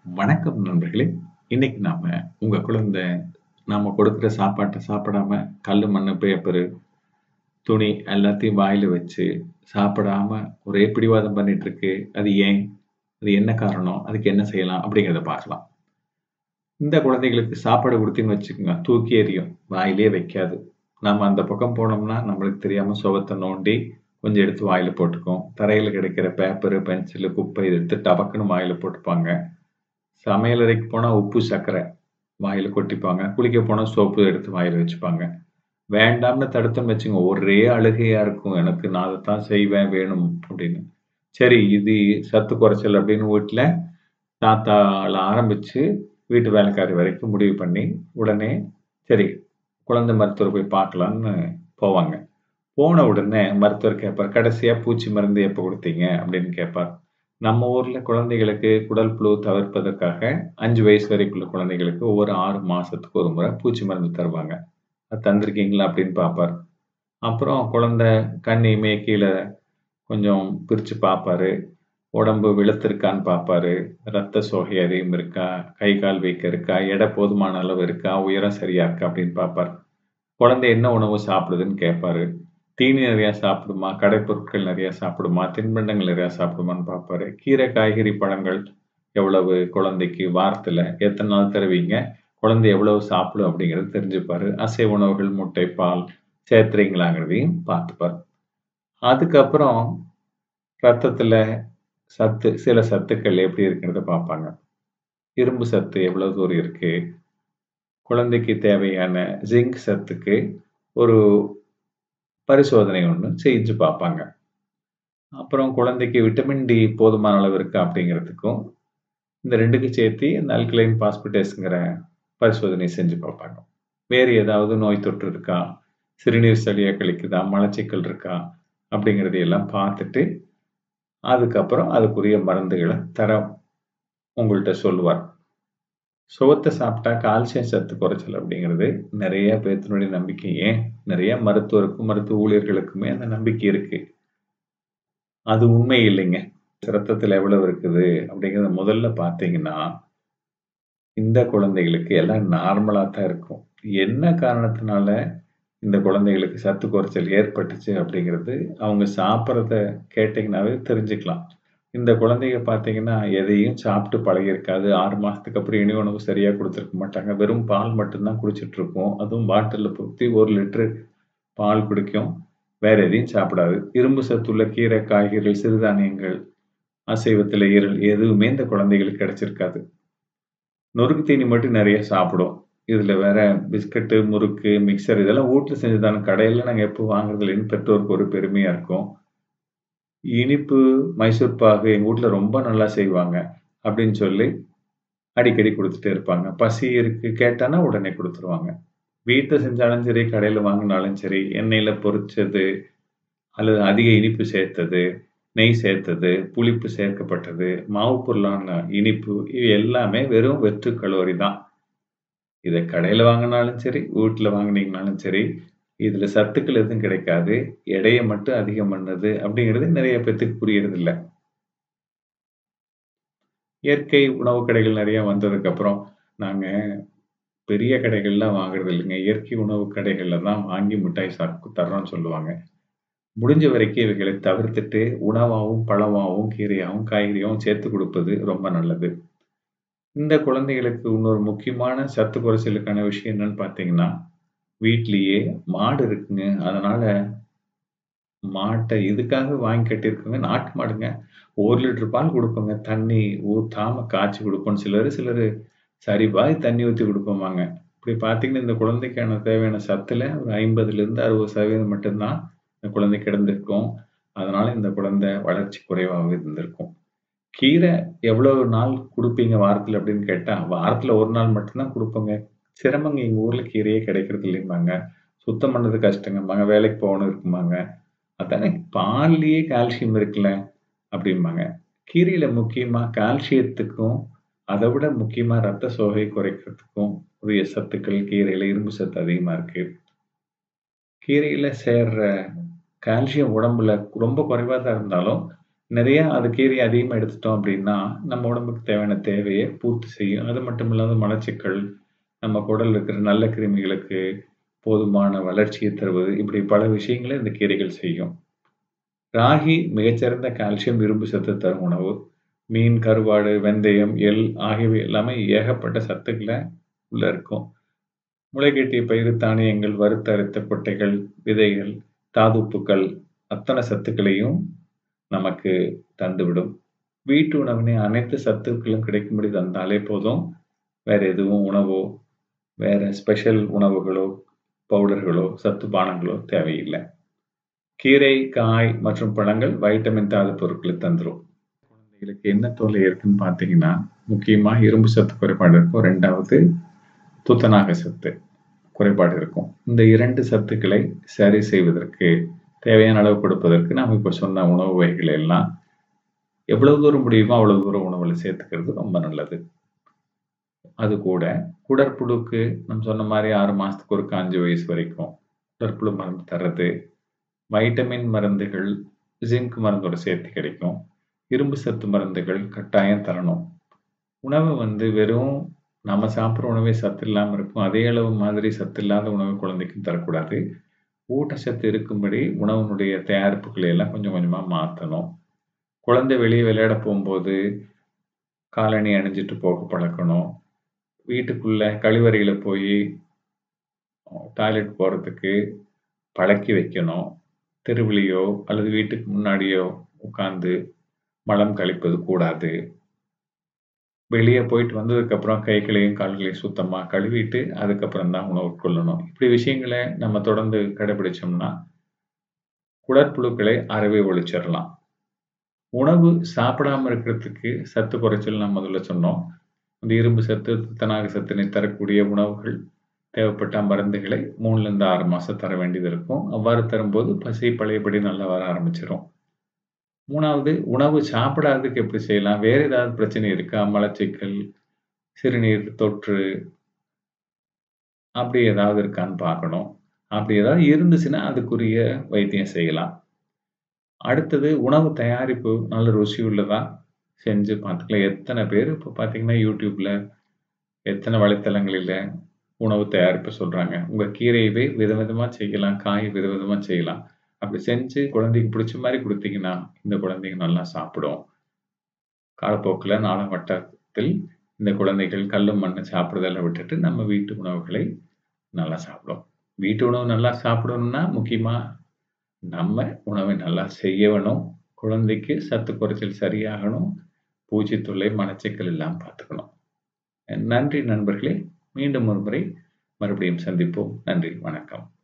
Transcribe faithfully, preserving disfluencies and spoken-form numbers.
வணக்கம் நண்பர்களே! இன்னைக்கு நாம உங்க குழந்தை நாம கொடுக்குற சாப்பாட்ட சாப்பிடாம கல்லு, மண்ணு, பேப்பரு, துணி எல்லாத்தையும் வாயில வச்சு சாப்பிடாம ஒரே பிடிவாதம் பண்ணிட்டு இருக்கு. அது ஏன்? அது என்ன காரணம்? அதுக்கு என்ன செய்யலாம்? அப்படிங்கிறத பார்க்கலாம். இந்த குழந்தைகளுக்கு சாப்பாடு குடுத்தீங்கன்னு வச்சுக்கோங்க, தூக்கி எறியும். வாயிலேயே வைக்காது. நாம அந்த பக்கம் போனோம்னா, நம்மளுக்கு தெரியாம சுவத்த நோண்டி கொஞ்சம் எடுத்து வாயில போட்டுக்கும். தரையில கிடைக்கிற பேப்பரு, பென்சிலு, குப்பை இத எடுத்து டபக்குன்னு வாயில போட்டுப்பாங்க. சமையலறைக்கு போனா உப்பு, சர்க்கரை வாயில கொட்டிப்பாங்க. குளிக்க போனா சோப்பு எடுத்து வாயில வச்சுப்பாங்க. வேண்டாம்னு தடுத்தோம்னு வச்சுக்கோங்க, ஒரே அழுகையா இருக்கும். எனக்கு நான் அதத்தான் செய்வேன் வேணும் அப்படின்னு. சரி இது சத்து குறைச்சல் அப்படின்னு வீட்ல தாத்தால ஆரம்பிச்சு வீட்டு வேலைக்காரி வரைக்கும் முடிவு பண்ணி, உடனே சரி குழந்தை மருத்துவர போய் பார்க்கலான்னு போவாங்க. போன உடனே மருத்துவர் கேட்பார், "கடைசியா பூச்சி மருந்து எப்ப குடுத்தீங்க?" அப்படின்னு கேட்பார். நம்ம ஊர்ல குழந்தைகளுக்கு குடல் புழு தவிர்ப்பதற்காக ஐந்து வயசு வரைக்குள்ள குழந்தைகளுக்கு ஒவ்வொரு ஆறு மாசத்துக்கு ஒரு முறை பூச்சி மருந்து தருவாங்க. "அது தந்திருக்கீங்களா?" அப்படின்னு பார்ப்பார். அப்புறம் குழந்தை கண் இமைய கீழ கொஞ்சம் பிரிச்சு பார்ப்பாரு. உடம்பு வெளுத்திருக்கான்னு பார்ப்பாரு. ரத்த சோகை அதிகம் இருக்கா? கை, கால் வீக்கம் இருக்கா? எடை போதுமான அளவு இருக்கா? உயரம் சரியா இருக்கா? அப்படின்னு பார்ப்பார். குழந்தை என்ன உணவு சாப்பிடுதுன்னு கேட்பாரு. தீனி நிறையா சாப்பிடுமா? கடைப்பொருட்கள் நிறையா சாப்பிடுமா? தின்பண்டங்கள் நிறையா சாப்பிடுமான்னு பார்ப்பாரு. கீரை, காய்கறி, பழங்கள் எவ்வளவு குழந்தைக்கு வாரத்துல எத்தன நாள் தருவீங்க? குழந்தை எவ்வளவு சாப்பிடும் அப்படிங்கிறது தெரிஞ்சுப்பாரு. அசைவ உணவுகள், முட்டை, பால் சேர்த்துறீங்களாங்கிறதையும் பார்த்துப்பார். அதுக்கப்புறம் ரத்தத்துல சத்து சில சத்துக்கள் எப்படி இருக்குங்கிறத பார்ப்பாங்க. இரும்பு சத்து எவ்வளவு தூரம் இருக்கு? குழந்தைக்கு தேவையான ஜிங்க் சத்துக்கு ஒரு பரிசோதனை ஒண்ணு செஞ்சு பார்ப்பாங்க. அப்புறம் குழந்தைக்கு விட்டமின் டி போதுமான அளவு இருக்கா அப்படிங்கிறதுக்கும், இந்த 2க்கும் சேர்த்து இந்த அல்கலைன் பாஸ்பேட்டேஸ்ங்கிற பரிசோதனை செஞ்சு பார்ப்பாங்க. வேறு ஏதாவது நோய் தொற்று இருக்கா? சிறுநீர் சரியா கழிக்குதா? மலச்சிக்கல் இருக்கா? அப்படிங்கிறதையெல்லாம் பார்த்துட்டு, அதுக்கப்புறம் அதுக்குரிய மருந்துகள தர உங்கள்ட்ட சொல்லுவார். சுவத்த சாப்பிட்டா கால்சியம் சத்து குறைச்சல் அப்படிங்கிறது நெறைய பேத்தினுடைய நம்பிக்கை. ஏன்? நெறைய மருத்துவருக்கும், மருத்துவ ஊழியர்களுக்குமே அந்த நம்பிக்கை இருக்கு. அது உண்மை இல்லைங்க. ரத்தத்துல எவ்வளவு இருக்குது அப்படிங்கிறத முதல்ல பார்த்தீங்கன்னா, இந்த குழந்தைகளுக்கு எல்லாம் நார்மலா தான் இருக்கும். என்ன காரணத்தினால இந்த குழந்தைகளுக்கு சத்து குறைச்சல் ஏற்பட்டுச்சு அப்படிங்கிறது, அவங்க சாப்பிடுறத கேட்டீங்கன்னாவே தெரிஞ்சுக்கலாம். இந்த குழந்தைங்க பார்த்தீங்கன்னா, எதையும் சாப்பிட்டு பழகியிருக்காது. ஆறு மாசத்துக்கு அப்புறம் இணை உணவு சரியா குடுத்துருக்க மாட்டாங்க. வெறும் பால் மட்டும் தான் குடிச்சிட்டு இருக்கும். அதுவும் பாட்டில்ல ஊத்தி ஒரு லிட்டர் பால் குடிக்கும். வேற எதையும் சாப்பிடாது. இரும்பு சத்துள்ள கீரை, காய்கறிகள், சிறுதானியங்கள், அசைவத்தில ஈரல் எதுவுமே இந்த குழந்தைகளுக்கு கிடைச்சிருக்காது. நொறுக்கு தீனி மட்டும் நெறைய சாப்பிடும். இதுல வேற பிஸ்கட்டு, முறுக்கு, மிக்ஸர் இதெல்லாம் வீட்ல செஞ்சதுதான கடையில நாங்க எப்பவும் வாங்குறது இல்லைன்னு பெற்றோருக்கு ஒரு பெருமையா இருக்கும். இனிப்பு, மைசூர் பாகு எங்க வீட்ல ரொம்ப நல்லா செய்வாங்க. அப்படின்னு சொல்லி அடிக்கடி குடுத்துட்டே இருப்பாங்க. பசி இருக்கு கேட்டான்னா உடனே குடுத்துருவாங்க. வீட்ல செஞ்சாலும் சரி, கடையில வாங்குனாலும் சரி, எண்ணெயில பொரிச்சது அல்லது அதிக இனிப்பு சேர்த்தது, நெய் சேர்த்தது, புளிப்பு சேர்க்கப்பட்டது, மாவு பொருளான இனிப்பு இது எல்லாமே வெறும் வெற்று கலோரி தான். இத கடையில வாங்குனாலும் சரி, வீட்ல வாங்குனீங்கனாலும் சரி, இதுல சத்துக்கள் எதுவும் கிடைக்காது. எடைய மட்டும் அதிகம் பண்ணுது அப்படிங்கிறது நெறைய பேத்துக்கு புரியறதில்ல. இயற்கை உணவு கடைகள் நெறைய வந்ததுக்கப்புறம், நாங்க பெரிய கடைகள்லாம் வாங்குறது இல்லைங்க. இயற்கை உணவு கடைகள்ல தான் வாங்கி மிட்டாய் சாப் தர்றோம்னு சொல்லுவாங்க. முடிஞ்ச வரைக்கும் இவைகளை தவிர்த்துட்டு, உணவாவும், பழமாவும், கீரையாவும், காய்கறியாவும் சேர்த்து குடுப்பது ரொம்ப நல்லது. இந்த குழந்தைகளுக்கு இன்னொரு முக்கியமான சத்து குறைச்சலுக்கான விஷயம் என்னன்னு பார்த்தீங்கன்னா, வீட்லயே மாடு இருக்குங்க. அதனால மாட்ட இதுக்காக வாங்கி கட்டியிருக்கோங்க. நாட்டு மாடுங்க. ஒரு லிட்டர் பால் குடுப்போங்க. தண்ணி ஊத்தாம காய்ச்சி குடுப்போம். சிலரு சிலரு சரி பாதி தண்ணி ஊத்தி குடுப்போமாங்க. இப்படி பார்த்தீங்கன்னா, இந்த குழந்தைக்கான தேவையான சத்துல ஒரு 50லிருந்து அறுபது சதவீதம் மட்டும் தான் இந்த குழந்தைக்கு கிடைந்திருக்கும். அதனால இந்த குழந்தை வளர்ச்சி குறைவாவே இருந்திருக்கும். கீரை எவ்வளவு நாள் குடுப்பீங்க வாரத்துல அப்படின்னு கேட்டா, வாரத்துல ஒரு நாள் மட்டும் தான் குடுப்போங்க. சிரமங்க எங்க ஊர்ல கீரையே கிடைக்கிறது இல்லைம்பாங்க. சுத்தம் பண்றது கஷ்டங்கம்பாங்க. வேலைக்கு போகணும் இருக்குமாங்க. அதானே பால்லயே கால்சியம் இருக்குல்ல அப்படிம்பாங்க. கீரையில முக்கியமா கால்சியத்துக்கும், அத விட முக்கியமா ரத்த சோகை குறைக்கிறதுக்கும் உரிய சத்துக்கள் கீரையில இரும்பு சத்து அதிகமா இருக்கு. கீரையில சேர்ற கால்சியம் உடம்புல ரொம்ப குறைவா தான் இருந்தாலும், நிறைய அது கீரை அதிகமா எடுத்துட்டோம் அப்படின்னா, நம்ம உடம்புக்கு தேவையான தேவைய பூர்த்தி செய்யும். அது மட்டும் இல்லாத மலச்சிக்கல், நம்ம குடல்ல இருக்கிற நல்ல கிருமிகளுக்கு போதுமான வளர்ச்சியை தருவது, இப்படி பல விஷயங்கள இந்த கீரைகள் செய்யும். ராகி மிகச்சிறந்த கால்சியம், இரும்பு சத்து தரும் உணவு. மீன், கருவாடு, வெந்தயம், எள் ஆகியவை எல்லாமே ஏகப்பட்ட சத்துக்கள உள்ள இருக்கும். முளைகட்டிய பயிறு, தானியங்கள், வறுத்தரைத்த கொட்டைகள், விதைகள், தாதுப்புக்கள் அத்தன சத்துக்களையும் நமக்கு தந்துவிடும். வீட்டு உணவினை அனைத்து சத்துக்களும் கிடைக்கும்படி தந்தாலே போதும். வேற எதுவும் உணவோ, வேற ஸ்பெஷல் உணவுகளோ, பவுடர்களோ, சத்து பானங்களோ தேவையில்ல. கீரை, காய் மற்றும் பழங்கள் வைட்டமின் தாது பொருட்கள தந்துரும். குழந்தைகளுக்கு என்ன தொல்லை இருக்குன்னு பார்த்தீங்கன்னா, முக்கியமா இரும்பு சத்து குறைபாடு இருக்கும். இரண்டாவது துத்தநாக சத்து குறைபாடு இருக்கும். இந்த இரண்டு சத்துக்களை சரி செய்வதற்கு, தேவையான அளவு கொடுப்பதற்கு நாம இப்ப சொன்ன உணவு வகைகள் எல்லாம் எவ்வளவு தூரம் முடியுமோ அவ்வளவு தூரம் உணவுல சேர்த்துக்கிறது ரொம்ப நல்லது. அது கூட குடற்புழுக்கு நம்ம சொன்ன மாரி ஆறு மாசத்துக்கு ஒருக்கா ஐந்து வயசு வரைக்கும் குடற்புழு மருந்து தர்றது, வைட்டமின் மருந்துகள், ஜிங்க் மருந்தோட சேர்த்து கிடைக்கும். இரும்பு சத்து மருந்துகள் கட்டாயம் தரணும். உணவு வந்து வெறும் நம்ம சாப்பிடுற உணவே சத்து இல்லாம இருக்கும். அதே அளவு மாதிரி சத்து இல்லாத உணவு குழந்தைக்கும் தரக்கூடாது. ஊட்டச்சத்து இருக்கும்படி உணவினுடைய தயாரிப்புகளை எல்லாம் கொஞ்சம் கொஞ்சமா மாத்தணும். குழந்தை வெளிய விளையாட போம்போது, காலணி அணிஞ்சிட்டு போக பழக்கணும். வீட்டுக்குள்ள கழிவறையில போயி டாய்லெட் போறதுக்கு பழக்கி வைக்கணும். தெருவிலயோ அல்லது வீட்டுக்கு முன்னாடியோ உட்கார்ந்து மலம் கழிப்பது கூடாது. வெளிய போயிட்டு வந்ததுக்கப்புறம் கைகளையும், கால்களையும் சுத்தமா கழுவிட்டு, அதுக்கப்புறம் தான் உணவு உட்கொள்ளணும். இப்படி விஷயங்கள நம்ம தொடர்ந்து கடைபிடிச்சோம்னா, குடற்புழுக்களை அறவே ஒழிச்சிடலாம். உணவு சாப்பிடாம இருக்கிறதுக்கு சத்து குறைச்சல் நான் முதல்ல சொன்னோம். இந்த இரும்பு சத்து, துத்தநாக சத்தினை தரக்கூடிய உணவுகள், தேவைப்பட்ட மருந்துகளை மூன்றிலிருந்து ஆறு மாசம் தர வேண்டியது இருக்கும். அவ்வாறு தரும்போது பசி பழையபடி நல்லா வர ஆரம்பிச்சுரும். மூன்றாவது உணவு சாப்பிடாததுக்கு எப்படி செய்யலாம்? வேற ஏதாவது பிரச்சனை இருக்கா? மலச்சிக்கல், சிறுநீர் தொற்று அப்படி ஏதாவது இருக்கான்னு பார்க்கணும். அப்படி ஏதாவது இருந்துச்சுன்னா, அதுக்குரிய வைத்தியம் செய்யலாம். அடுத்தது உணவு தயாரிப்பு நல்ல ருசியுள்ளதா செஞ்சு பார்த்துக்கலாம். எத்தன பேரு இப்ப பார்த்தீங்கன்னா, YouTubeல எத்தன வலைத்தளங்களில உணவு தயாரிப்பு சொல்றாங்க. உங்க கீரையவே விதவிதமா செய்யலாம். காய் விதவிதமா செய்யலாம். அப்படி செஞ்சு குழந்தைக்கு பிடிச்ச மாரி குடுத்தீங்கன்னா, இந்த குழந்தைங்க நல்லா சாப்பிடும். காலப்போக்குல நாளாவட்டத்தில் இந்த குழந்தைகள் கல்லு, மண்ணு சாப்பிடுறதெல்லாம் விட்டுட்டு, நம்ம வீட்டு உணவுகளை நல்லா சாப்பிடும். வீட்டு உணவு நல்லா சாப்பிடணும்னா, முக்கியமா நம்ம உணவை நல்லா செய்யணும். குழந்தைக்கு சத்து குறைச்சல் சரியாகணும். பூச்சி தொல்லை, மலச்சிக்கல் இல்லாம பார்த்துக்கணும். நன்றி நண்பர்களே! மீண்டும் ஒரு முறை மறுபடியும் சந்திப்போம். நன்றி, வணக்கம்.